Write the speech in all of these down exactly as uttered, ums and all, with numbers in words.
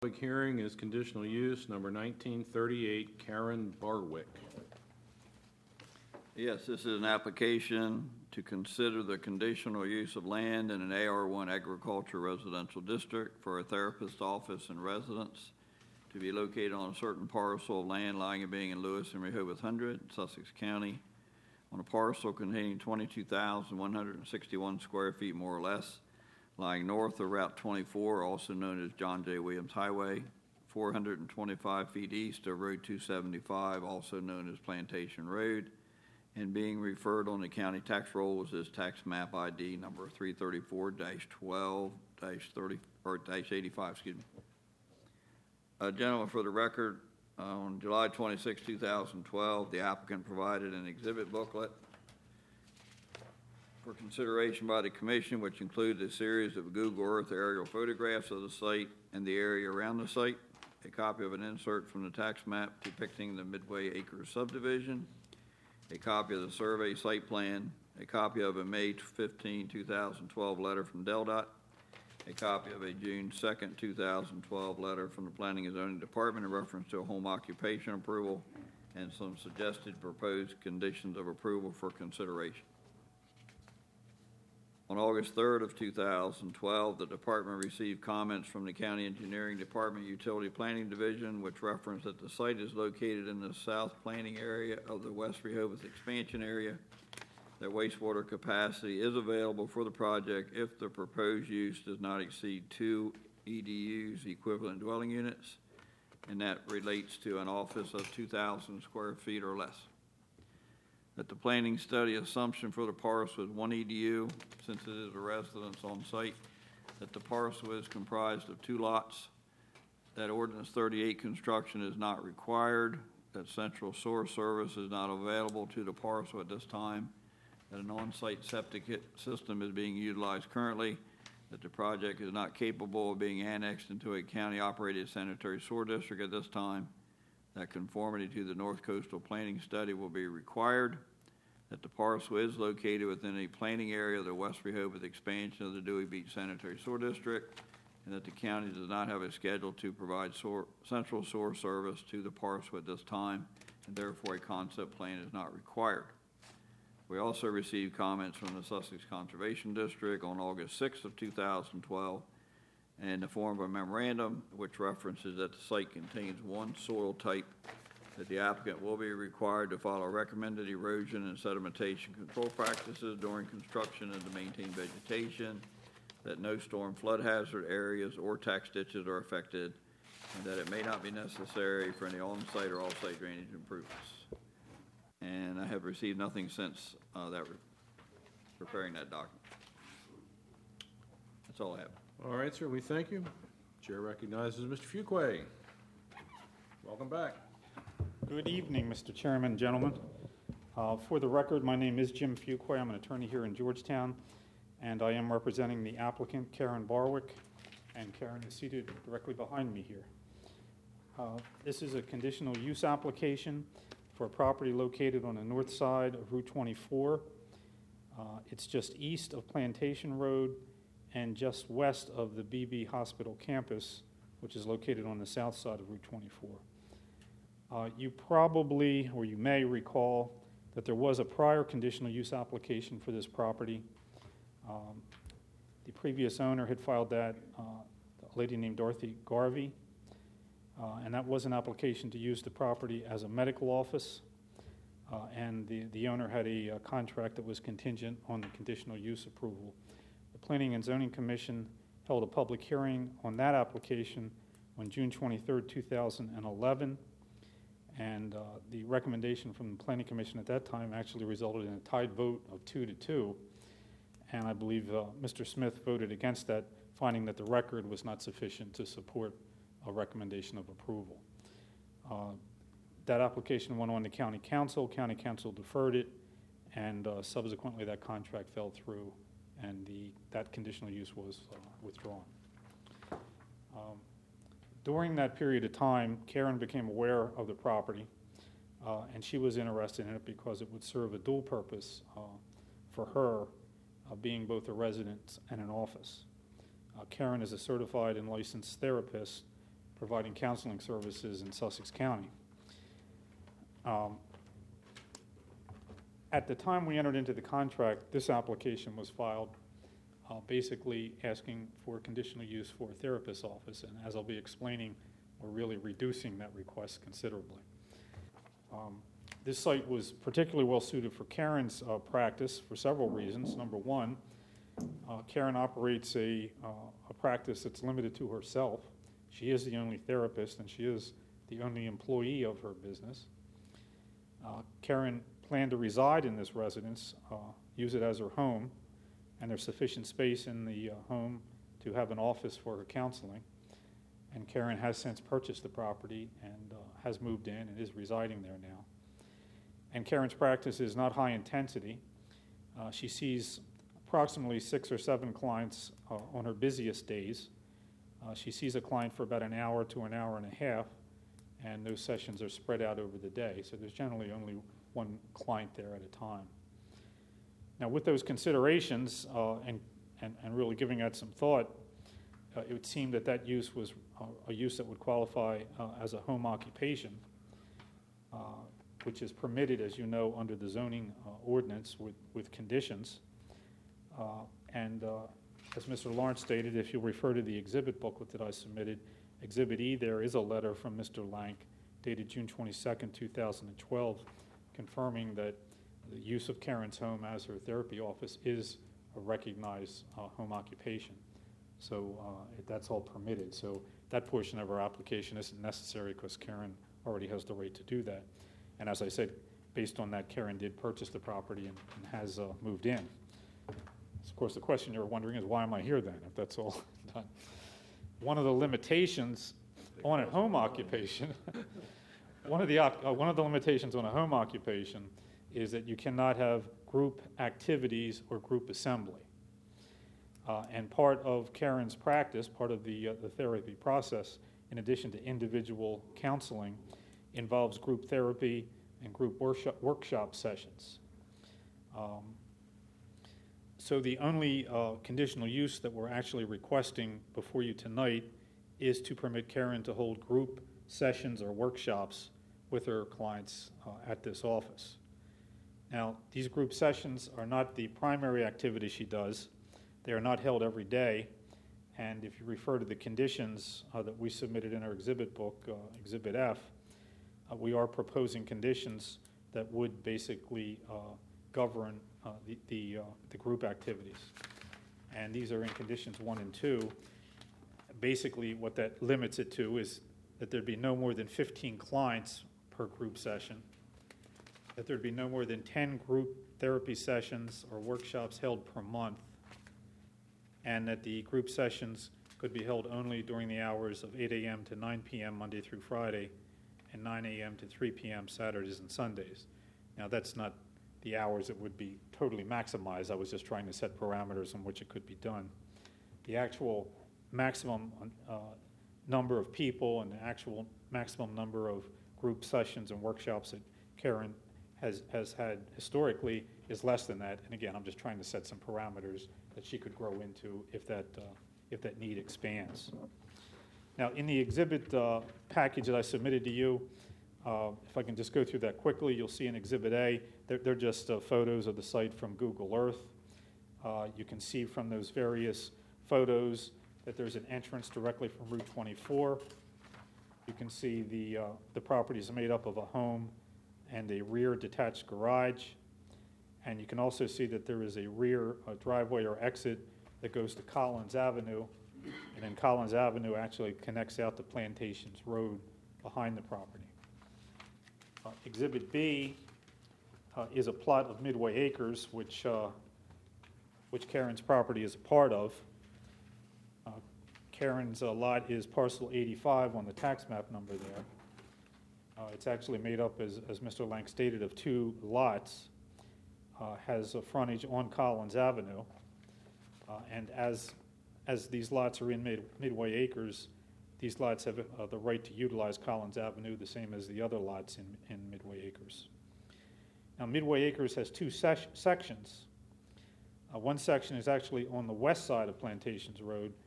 Public hearing is conditional use number nineteen thirty-eight, Karen Barwick. Yes, this is an application to consider the conditional use of land in an A R one agriculture residential district for a therapist's office and residence to be located on a certain parcel of land lying and being in Lewis and Rehoboth Hundred, Sussex County, on a parcel containing twenty-two thousand one hundred sixty-one square feet more or less, lying north of Route twenty-four, also known as John J. Williams Highway, four hundred twenty-five feet east of Road two seventy-five, also known as Plantation Road, and being referred on the county tax rolls as tax map I D number three thirty-four dash twelve dash thirty or dash eighty-five, excuse me. Uh, gentlemen, for the record, uh, on July twenty-sixth, two thousand twelve, the applicant provided an exhibit booklet for consideration by the Commission, which included a series of Google Earth aerial photographs of the site and the area around the site, a copy of an insert from the tax map depicting the Midway Acres subdivision, a copy of the survey site plan, a copy of a May fifteenth, two thousand twelve letter from DelDOT, a copy of a June second, two thousand twelve letter from the Planning and Zoning Department in reference to a home occupation approval, and some suggested proposed conditions of approval for consideration. On August third of two thousand twelve, the department received comments from the County Engineering Department Utility Planning Division, which referenced that the site is located in the south planning area of the West Rehoboth expansion area, that wastewater capacity is available for the project if the proposed use does not exceed two E D Us, equivalent dwelling units, and that relates to an office of two thousand square feet or less. That the planning study assumption for the parcel is one E D U, since it is a residence on site, that the parcel is comprised of two lots, that Ordinance thirty-eight construction is not required, that central sewer service is not available to the parcel at this time, that an on-site septic system is being utilized currently, that the project is not capable of being annexed into a county-operated sanitary sewer district at this time, that conformity to the North Coastal Planning Study will be required, that the parcel is located within a planning area of the West Rehoboth expansion of the Dewey Beach Sanitary Sewer District, and that the county does not have a schedule to provide sewer, central sewer service to the parcel at this time, and therefore a concept plan is not required. We also received comments from the Sussex Conservation District on August sixth of two thousand twelve in the form of a memorandum which references that the site contains one soil type, that the applicant will be required to follow recommended erosion and sedimentation control practices during construction and to maintain vegetation, that no storm flood hazard areas or tax ditches are affected, and that it may not be necessary for any on-site or off-site drainage improvements. And I have received nothing since uh, that re- preparing that document. That's all I have. All right, sir, we thank you. Chair recognizes Mister Fuqua. Welcome back. Good evening, Mister Chairman, gentlemen. Uh, for the record, my name is Jim Fuqua. I'm an attorney here in Georgetown, and I am representing the applicant, Karen Barwick, and Karen is seated directly behind me here. Uh, this is a conditional use application for a property located on the north side of Route twenty-four. Uh, it's just east of Plantation Road and just west of the B B Hospital campus, which is located on the south side of Route twenty-four. Uh, you probably, or you may recall, that there was a prior conditional use application for this property. Um, the previous owner had filed that, uh, a lady named Dorothy Garvey, uh, and that was an application to use the property as a medical office, uh, and the, the owner had a, a contract that was contingent on the conditional use approval. The Planning and Zoning Commission held a public hearing on that application on June twenty-third, two thousand eleven, and uh, the recommendation from the Planning Commission at that time actually resulted in a tied vote of two to two, and I believe uh, Mister Smith voted against that, finding that the record was not sufficient to support a recommendation of approval. Uh, that application went on to County Council. County Council deferred it, and uh, subsequently that contract fell through, and the that conditional use was uh, withdrawn. Um, During that period of time, Karen became aware of the property, uh, and she was interested in it because it would serve a dual purpose uh, for her, uh, being both a residence and an office. Uh, Karen is a certified and licensed therapist providing counseling services in Sussex County. Um, At the time we entered into the contract, this application was filed uh, basically asking for conditional use for a therapist's office, and as I'll be explaining, we're really reducing that request considerably. Um, This site was particularly well suited for Karen's uh, practice for several reasons. Number one, uh, Karen operates a, uh, a practice that's limited to herself. She is the only therapist, and she is the only employee of her business. Uh, Karen planned to reside in this residence, uh, use it as her home, and there's sufficient space in the uh, home to have an office for her counseling. And Karen has since purchased the property and uh, has moved in and is residing there now. And Karen's practice is not high intensity. Uh, she sees approximately six or seven clients uh, on her busiest days. Uh, she sees a client for about an hour to an hour and a half, and those sessions are spread out over the day. So there's generally only one client there at a time. Now, with those considerations uh, and, and, and really giving that some thought, uh, it would seem that that use was uh, a use that would qualify uh, as a home occupation, uh, which is permitted, as you know, under the zoning uh, ordinance with, with conditions. Uh, and uh, as Mister Lawrence stated, if you refer to the exhibit booklet that I submitted, Exhibit E, there is a letter from Mister Lank dated June twenty-second, two thousand twelve, confirming that the use of Karen's home as her therapy office is a recognized uh, home occupation. So uh, it, that's all permitted. So that portion of our application isn't necessary because Karen already has the right to do that. And as I said, based on that, Karen did purchase the property and, and has uh, moved in. Of course, the question you're wondering is, why am I here then, if that's all done? One of the limitations on a home occupation, one of the uh, one of the limitations on a home occupation is that you cannot have group activities or group assembly. Uh, and part of Karen's practice, part of the uh, the therapy process, in addition to individual counseling, involves group therapy and group workshop, workshop sessions. Um, so the only uh, conditional use that we're actually requesting before you tonight is to permit Karen to hold group sessions or workshops with her clients uh, at this office. Now, these group sessions are not the primary activity she does. They are not held every day. And if you refer to the conditions uh, that we submitted in our exhibit book, uh, Exhibit F, uh, we are proposing conditions that would basically uh, govern uh, the, the, uh, the group activities. And these are in conditions one and two. Basically, what that limits it to is that there'd be no more than fifteen clients per group session, that there'd be no more than ten group therapy sessions or workshops held per month, and that the group sessions could be held only during the hours of eight a.m. to nine p.m. Monday through Friday, and nine a.m. to three p.m. Saturdays and Sundays. Now, that's not the hours that would be totally maximized. I was just trying to set parameters on which it could be done. The actual maximum uh, number of people and the actual maximum number of group sessions and workshops that Karen has, has had historically is less than that. And again, I'm just trying to set some parameters that she could grow into if that, uh, if that need expands. Now, in the exhibit uh, package that I submitted to you, uh, if I can just go through that quickly, you'll see in Exhibit A, they're, they're just uh, photos of the site from Google Earth. Uh, you can see from those various photos that there's an entrance directly from Route twenty-four. You can see the, uh, the property is made up of a home and a rear detached garage. And you can also see that there is a rear uh, driveway or exit that goes to Collins Avenue. And then Collins Avenue actually connects out to Plantations Road behind the property. Uh, Exhibit B uh, is a plot of Midway Acres, which, uh, which Karen's property is a part of. Uh, Karen's uh, lot is parcel eighty-five on the tax map number there. Uh, it's actually made up, as, as Mister Lank stated, of two lots. Uh, has a frontage on Collins Avenue. Uh, and as, as these lots are in mid, Midway Acres, these lots have uh, the right to utilize Collins Avenue, the same as the other lots in, in Midway Acres. Now, Midway Acres has two ses- sections. Uh, one section is actually on the west side of Plantations Road.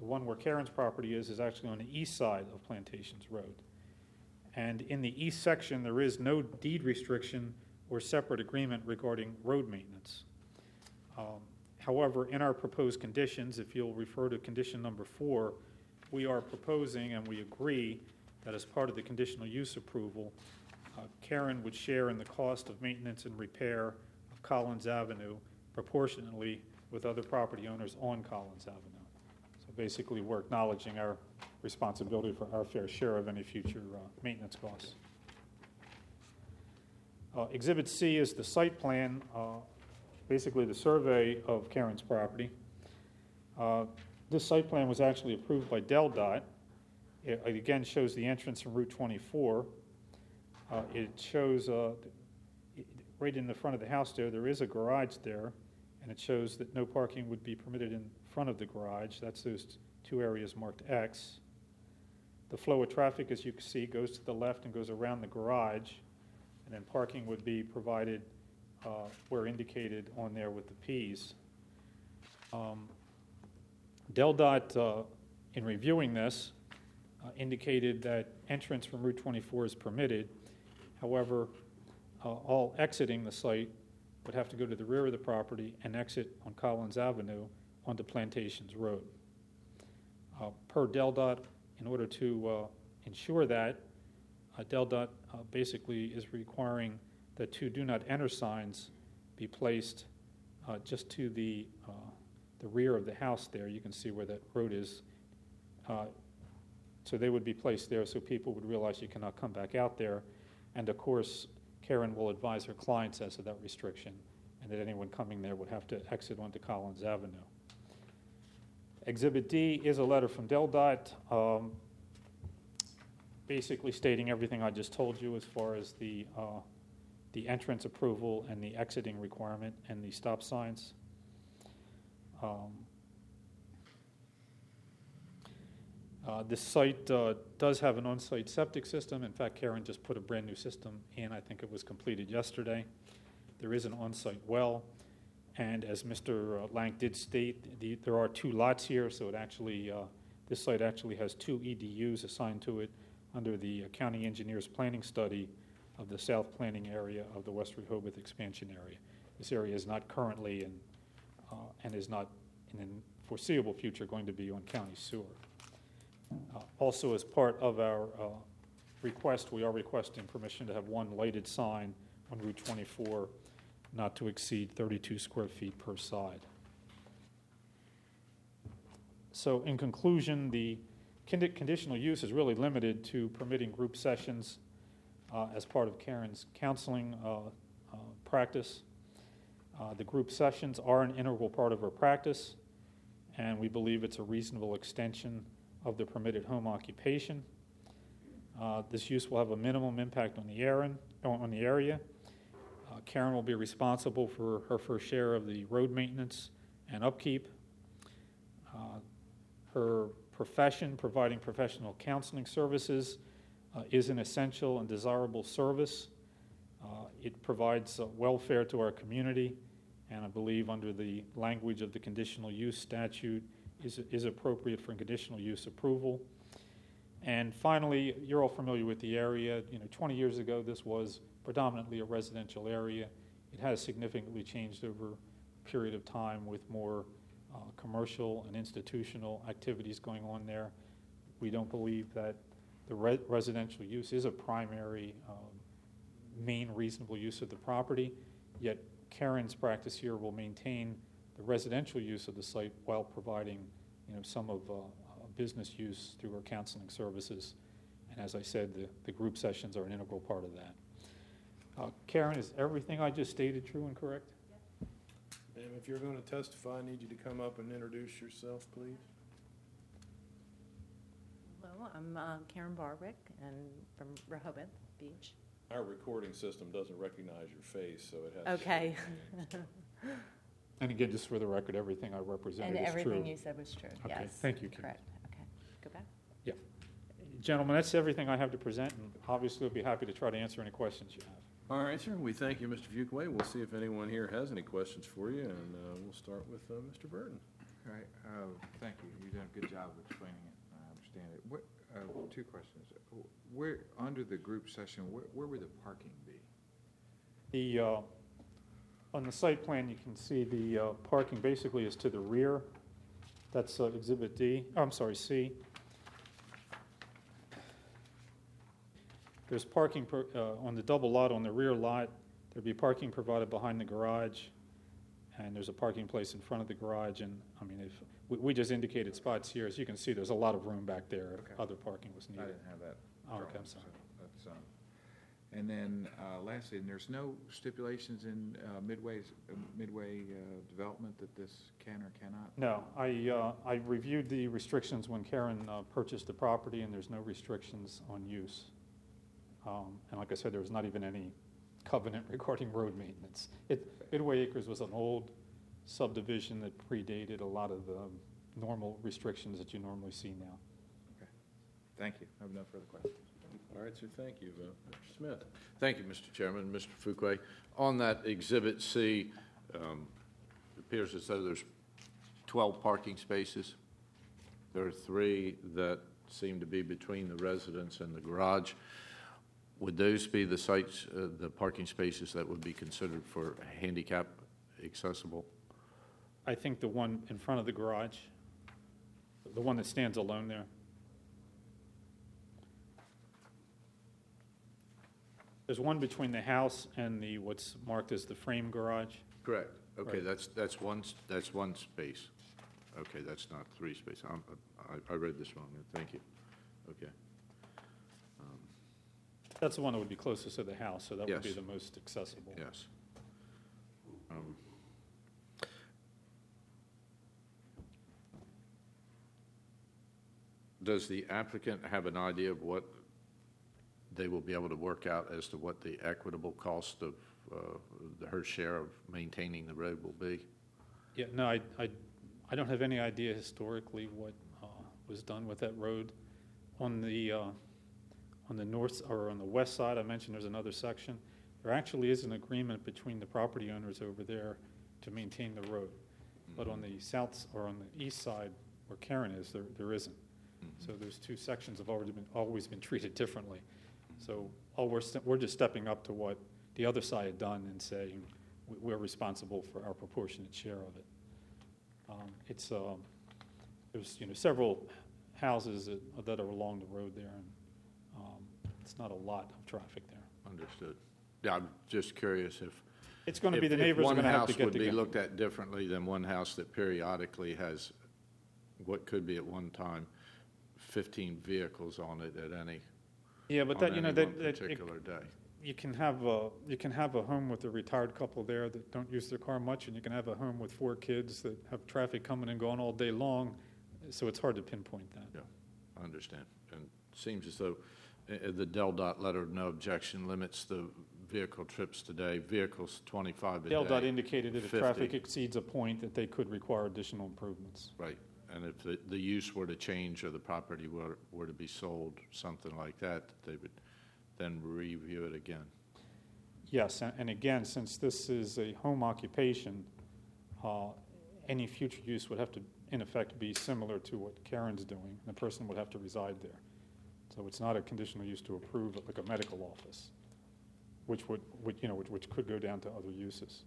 the one where Karen's property is, is actually on the east side of Plantations Road. And in the east section, there is no deed restriction or separate agreement regarding road maintenance. Um, However, in our proposed conditions, if you'll refer to condition number four, we are proposing and we agree that as part of the conditional use approval, uh, Karen would share in the cost of maintenance and repair of Collins Avenue proportionately with other property owners on Collins Avenue. So basically, we're acknowledging our responsibility for our fair share of any future uh, maintenance costs. Uh, Exhibit C is the site plan, uh, basically the survey of Karen's property. Uh, This site plan was actually approved by DelDOT. It it again shows the entrance from Route twenty-four. Uh, It shows, uh, it- right in the front of the house there, there is a garage there, and it shows that no parking would be permitted in front of the garage. That's those two areas marked X. The flow of traffic, as you can see, goes to the left and goes around the garage, and then parking would be provided uh, where indicated on there with the Ps. Um, DelDOT, uh, in reviewing this, uh, indicated that entrance from Route twenty-four is permitted. However, uh, all exiting the site would have to go to the rear of the property and exit on Collins Avenue onto Plantations Road. Uh, per DelDOT, in order to uh, ensure that, uh, DelDOT uh, basically is requiring that two do not enter signs be placed uh, just to the uh, the rear of the house there. You can see where that road is. Uh, so they would be placed there so people would realize you cannot come back out there. And of course, Karen will advise her clients as to that restriction and that anyone coming there would have to exit onto Collins Avenue. Exhibit D is a letter from DelDOT, um, basically stating everything I just told you as far as the uh, the entrance approval and the exiting requirement and the stop signs. Um, uh, this site uh, does have an on-site septic system. In fact, Karen just put a brand-new system in. I think it was completed yesterday. There is an on-site well, and as Mister Lank did state, the, there are two lots here, so it actually, uh, this site actually has two E D Us assigned to it under the county engineer's planning study of the south planning area of the West Rehoboth expansion area. This area is not currently and uh, and is not in the foreseeable future going to be on county sewer. Uh, also, as part of our uh, request, we are requesting permission to have one lighted sign on Route twenty-four, not to exceed thirty-two square feet per side. So, in conclusion, the condi- conditional use is really limited to permitting group sessions Uh, as part of Karen's counseling uh, uh, practice. Uh, the group sessions are an integral part of her practice, and we believe it's a reasonable extension of the permitted home occupation. Uh, this use will have a minimum impact on the area. On the area. Uh, Karen will be responsible for her fair share of the road maintenance and upkeep. Uh, her profession, providing professional counseling services, Uh, is an essential and desirable service. Uh, it provides uh, welfare to our community, and I believe under the language of the conditional use statute is, is appropriate for conditional use approval. And finally, you're all familiar with the area. You know, twenty years ago, this was predominantly a residential area. It has significantly changed over a period of time with more uh, commercial and institutional activities going on there. We don't believe that the re- residential use is a primary, um, main reasonable use of the property, yet Karen's practice here will maintain the residential use of the site while providing, you know, some of uh, uh, business use through her counseling services. And as I said, the, the group sessions are an integral part of that. Uh, Karen, is everything I just stated true and correct? Ma'am, if you're going to testify, I need you to come up and introduce yourself, please. Hello, I'm uh, Karen Barwick, and from Rehoboth Beach. Our recording system doesn't recognize your face, so it has to... Okay. And again, just for the record, everything I represented And is true. everything you said was true, Okay, yes. thank you, Karen. Correct, okay. Go back. Gentlemen, that's everything I have to present, and obviously I'll be happy to try to answer any questions you have. All right, sir. We thank you, Mister Fuqua. We'll see if anyone here has any questions for you, and uh, we'll start with uh, Mister Burton. All right, uh, thank you. You've done a good job of explaining it. I understand it. What, uh, two questions. Where, under the group session, where, where would the parking be? The, uh, on the site plan, you can see the uh, parking basically is to the rear. That's uh, Exhibit D, oh, I'm sorry, C. There's parking per- uh, on the double lot, on the rear lot. There'd be parking provided behind the garage, and there's a parking place in front of the garage. And, I mean, if we, we just indicated spots here. As you can see, there's a lot of room back there if Okay. other parking was I needed. didn't have that. Oh, okay, drawing, I'm sorry. so that's, um, and then, uh, lastly, and there's no stipulations in, uh, Midway's, uh, Midway, uh, development that this can or cannot? No, I, uh, I reviewed the restrictions when Karen uh, purchased the property, and there's no restrictions on use. Um, And like I said, there was not even any covenant regarding road maintenance. It, Midway Acres was an old subdivision that predated a lot of the normal restrictions that you normally see now. Okay. Thank you. I have no further questions. All right, sir, thank you, uh, Mister Smith. Thank you, Mister Chairman. Mister Fuquay, on that Exhibit C, um, it appears as though there's twelve parking spaces. There are three that seem to be between the residence and the garage. Would those be the sites, uh, the parking spaces that would be considered for handicap accessible? I think the one in front of the garage, the one that stands alone there. There's one between the house and the, what's marked as the frame garage. Correct. Okay, Right. that's, that's one, s- that's one space. Okay, that's not three spaces. I'm- I, I read this wrong. Thank you. Okay. Um, That's the one that would be closest to the house, so that would be Yes. the most accessible. Yes. Um, Does the applicant have an idea of what they will be able to work out as to what the equitable cost of uh, her share of maintaining the road will be? Yeah, no, I, I, I don't have any idea historically what uh, was done with that road. On the, uh, on the north, or on the west side, I mentioned there's another section. There actually is an agreement between the property owners over there to maintain the road. But on the south, or on the east side, where Karen is, there, there isn't. So those two sections have already been, always been treated differently. So all we're, st- we're just stepping up to what the other side had done and saying we- we're responsible for our proportionate share of it. Um, It's, um, there's, you know, several houses that, that are along the road there, and um, it's not a lot of traffic there. Understood. Yeah, I'm just curious if. It's going to be, if- the if neighbors are one going to have to house get would be together. looked at differently than one house that periodically has what could be at one time fifteen vehicles on it at any, Yeah, but on that, you know, any that, one that, it- particular day. you can have a, you can have a home with a retired couple there that don't use their car much, and you can have a home with four kids that have traffic coming and going all day long, so it's hard to pinpoint that. Yeah, I understand. And it seems as though uh, the Del Dot letter of no objection limits the vehicle trips today, vehicles twenty-five a day. DelDOT indicated that if traffic fifty. exceeds a point, that they could require additional improvements. Right, and if the, the use were to change or the property were, were to be sold, something like that, they would then review it again. Yes, and, and again, since this is a home occupation, uh, any future use would have to, in effect, be similar to what Karen's doing. The person would have to reside there. So it's not a conditional use to approve it like a medical office, which would, would you know, which, which could go down to other uses.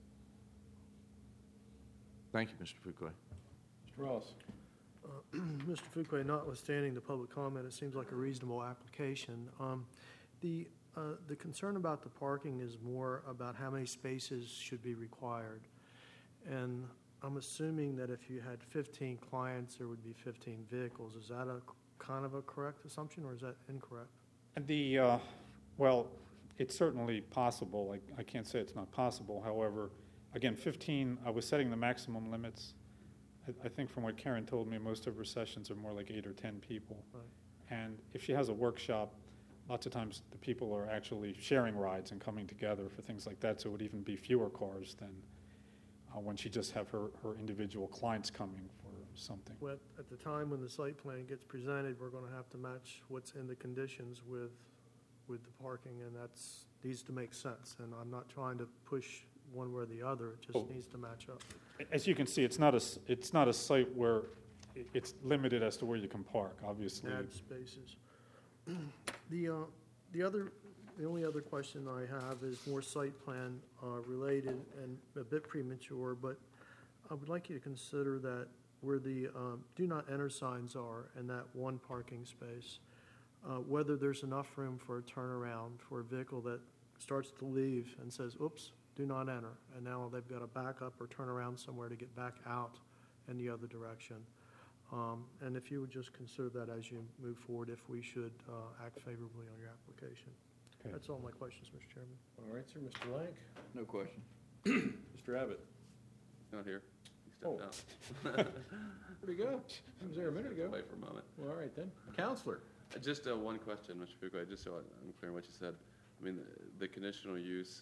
Thank you, Mister Fuquay. Mister Ross. Uh, Mister Fuquay, notwithstanding the public comment, it seems like a reasonable application. Um, The, uh, the concern about the parking is more about how many spaces should be required. And I'm assuming that if you had fifteen clients, there would be fifteen vehicles. Is that a kind of a correct assumption, or is that incorrect? And the, uh, well, it's certainly possible. I, I can't say it's not possible. However, again, fifteen, I was setting the maximum limits. I, I think from what Karen told me, most of her sessions are more like eight or ten people. Right. And if she has a workshop, lots of times the people are actually sharing rides and coming together for things like that, so it would even be fewer cars than uh, when she just have her, her individual clients coming for something. Well, at the time when the site plan gets presented, we're going to have to match what's in the conditions with, with the parking, and that's, needs to make sense. And I'm not trying to push one way or the other. It just Oh. needs to match up. As you can see, it's not a, s- it's not a site where i- it's limited as to where you can park, obviously. Add spaces. The, uh, the other, the only other question I have is more site plan uh, related and a bit premature, but I would like you to consider that where the um, do not enter signs are and that one parking space, uh, whether there's enough room for a turnaround for a vehicle that starts to leave and says, oops, do not enter, and now they've got to back up or turn around somewhere to get back out in the other direction. Um, And if you would just consider that as you move forward, if we should uh, act favorably on your application. Okay. That's all my questions, Mister Chairman. All right, sir. Mister Lank? No question. Mister Abbott? Not here. He Oh. stepped out. Where'd he go? He was there a minute ago. Away for a moment. Well, all right then. Counselor? Uh, Just uh, one question, Mister Fuqua, just so I'm clear on what you said. I mean, the- the conditional use,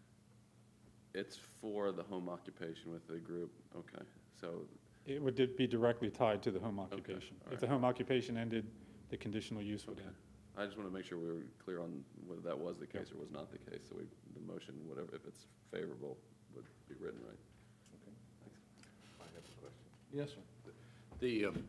it's for the home occupation with the group, okay? So, It would be directly tied to the home occupation. all If the right. home occupation ended, the conditional use would okay. end. I just want to make sure we were clear on whether that was the case or was not the case, so we, the motion, whatever, if it's favorable, would be written right. Okay. Thanks. I have a question. Yes, sir. The um,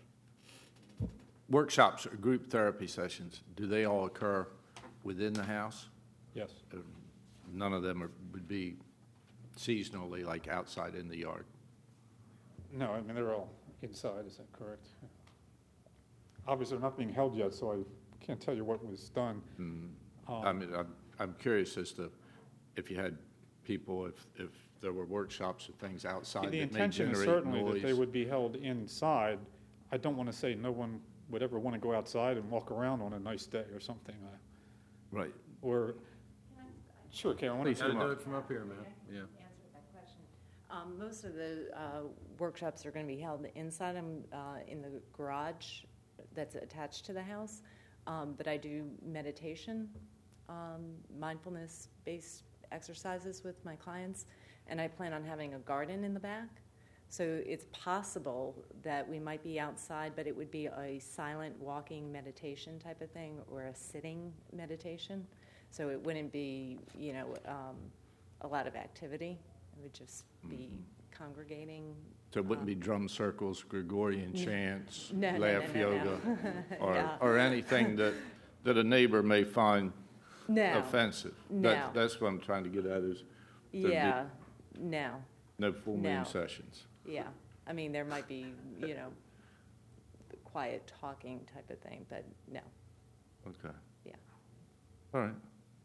workshops or group therapy sessions, do they all occur within the house? Yes. Uh, None of them are, would be seasonally, like outside in the yard? No, I mean, they're all inside, is that correct? Obviously, they're not being held yet, so I can't tell you what was done. Mm. Um, I mean, I'm, I'm curious as to if you had people, if, if there were workshops or things outside that The may intention is generate certainly that they noise. would be held inside. I don't want to say no one would ever want to go outside and walk around on a nice day or something, uh, Right. or, sure, Karen, why don't Please you- Gotta come do up. it from up here, ma'am. Yeah. Answer that question. Um, Most of the uh, workshops are going to be held inside, um, uh, in the garage that's attached to the house. Um, But I do meditation, um, mindfulness-based exercises with my clients, and I plan on having a garden in the back. So it's possible that we might be outside, but it would be a silent walking meditation type of thing or a sitting meditation. So it wouldn't be, you know, um, a lot of activity. It would just be congregating. So it wouldn't um, be drum circles, Gregorian chants, No, no, no, laugh no, no. yoga, or, No. or anything that, that a neighbor may find No. offensive? No. That- That's what I'm trying to get at is there'd be Yeah, no, no full moon No. sessions. yeah. I mean, there might be, you know, quiet talking type of thing, but no, Okay. yeah. All right.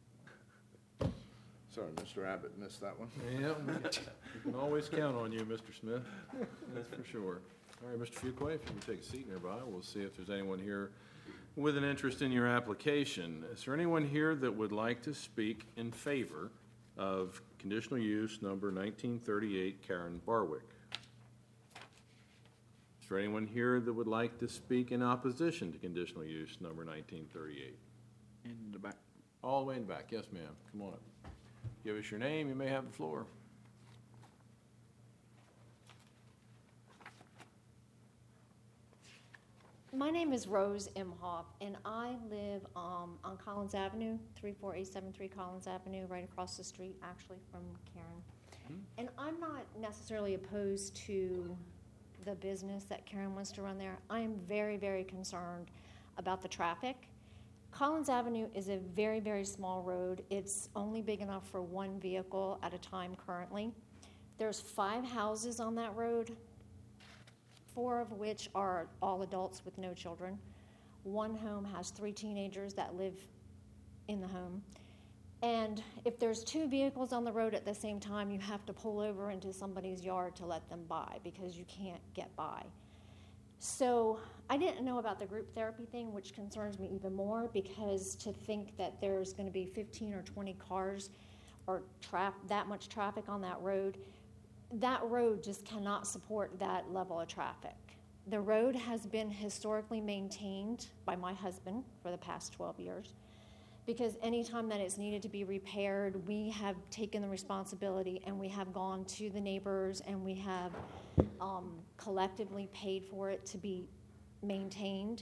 Sorry, Mister Abbott missed that one. Yeah, we can always count on you, Mister Smith. That's for sure. All right, Mister Fuqua, if you can take a seat nearby, we'll see if there's anyone here with an interest in your application. Is there anyone here that would like to speak in favor of conditional use number nineteen thirty-eight Karen Barwick? Is there anyone here that would like to speak in opposition to conditional use number nineteen thirty-eight? In the back. All the way in the back. Yes, ma'am. Come on up. Give us your name. You may have the floor. My name is Rose Imhoff, and I live um, on Collins Avenue, three four eight seven three Collins Avenue, right across the street, actually, from Karen. And I'm not necessarily opposed to the business that Karen wants to run there. I am very, very concerned about the traffic. Collins Avenue is a very, very small road. It's only big enough for one vehicle at a time currently. There's five houses on that road, four of which are all adults with no children. One home has three teenagers that live in the home. And if there's two vehicles on the road at the same time, you have to pull over into somebody's yard to let them by because you can't get by. So I didn't know about the group therapy thing, which concerns me even more, because to think that there's going to be fifteen or twenty cars or tra- that much traffic on that road, that road just cannot support that level of traffic. The road has been historically maintained by my husband for the past twelve years, because anytime that it's needed to be repaired, we have taken the responsibility and we have gone to the neighbors and we have um, collectively paid for it to be maintained.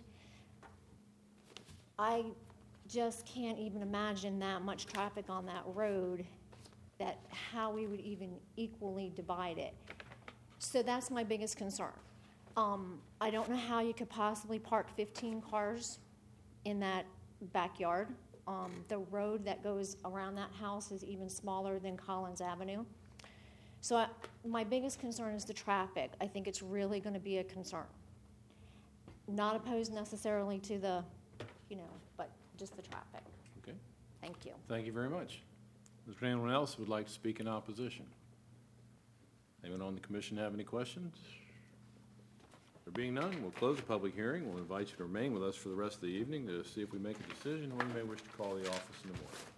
I just can't even imagine that much traffic on that road that how we would even equally divide it. So that's my biggest concern. Um, I don't know how you could possibly park fifteen cars in that backyard. Um, the road that goes around that house is even smaller than Collins Avenue. So I, my biggest concern is the traffic. I think it's really going to be a concern. Not opposed necessarily to the, you know, but just the traffic. Okay, Thank you. thank you very much. Is there anyone else who would like to speak in opposition? Anyone on the commission have any questions? There being none, we'll close the public hearing. We'll invite you to remain with us for the rest of the evening to see if we make a decision, or you may wish to call the office in the morning.